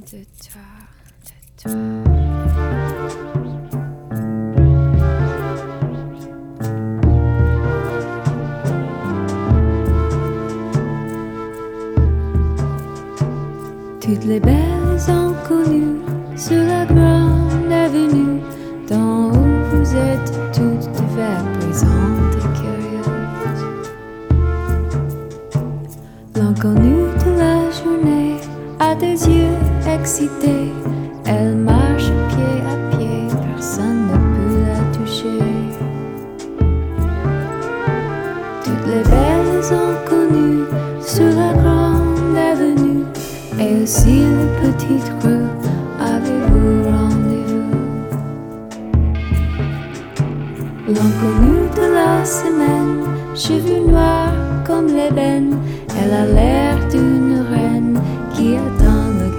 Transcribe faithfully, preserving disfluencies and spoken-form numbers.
de toi, de toi. Toutes les belles inconnues sur la grande avenue, d'en haut vous êtes toutes présentes et curieuses. L'inconnue de la journée a des yeux excités, elle marche pied à pied, personne ne peut la toucher. Toutes les belles inconnues sur la grande avenue, et aussi les petites rues, avez-vous rendez-vous? L'inconnue de la semaine, cheveux noirs comme l'ébène, elle a l'air d'une